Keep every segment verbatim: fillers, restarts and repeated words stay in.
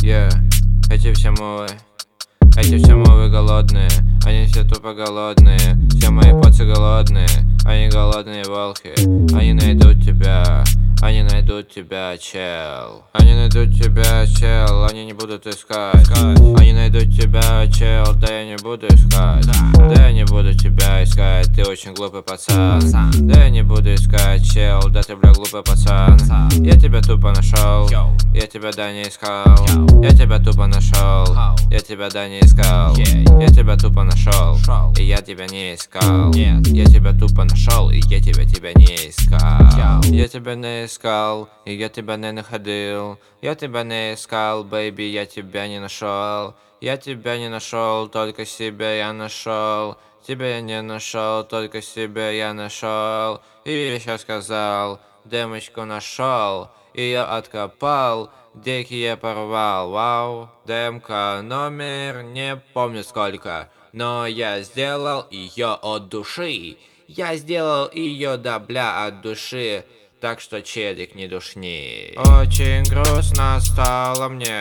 Yeah. Эти все мувы, эти все мувы голодные, они все тупо голодные. Все мои поцы голодные, они голодные волки. Они найдут тебя, они найдут тебя, чел. Они найдут тебя, чел, они не будут искать. Они найдут тебя, чел, да я не буду искать. Да я не буду тебя искать, ты очень глупый пацан. Да я не буду искать, чел, да ты, бля, глупый пацан. Я тебя тупо нашел, я тебя, да, не искал. Я тебя тупо нашел, я тебя, да, не искал. Я тебя тупо нашел, и я тебя не искал. Я тебя тупо нашел, и я тебя, тебя не искал. Я тебя не искал, и я тебя не находил. Я тебя не искал, бэйби, я тебя не нашел. Я тебя не нашел, только себя я нашел. Тебя я не нашел, только себя я нашел. И я еще сказал, демочку нашел, ее откопал, деки я порвал. Вау, демка номер не помню сколько, но я сделал ее от души. Я сделал ее, да, бля, от души. Так что, челик, не душни. Очень грустно стало мне,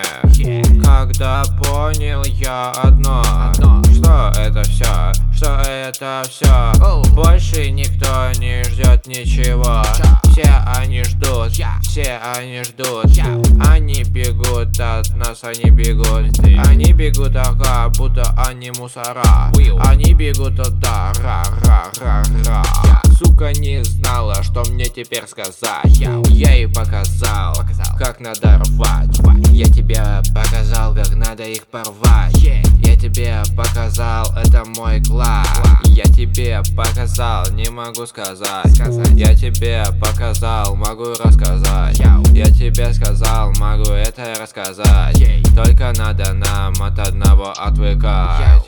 когда понял я одно, что это все, что это все. Больше никто не ждет ничего. Все они ждут, все они ждут. Они бегут от нас, они бегут. Они бегут, ага, будто они мусора. Они бегут от да, ра, ра, ра, ра. Сука не знала, что мне теперь сказать. Я ей показал, как надо рвать. Я тебе показал, как надо их порвать. Я тебе показал, это мой класс. Я тебе показал, не могу сказать. Я тебе показал, могу рассказать. Я тебе сказал, могу это рассказать. Только надо нам от одного отвыкать.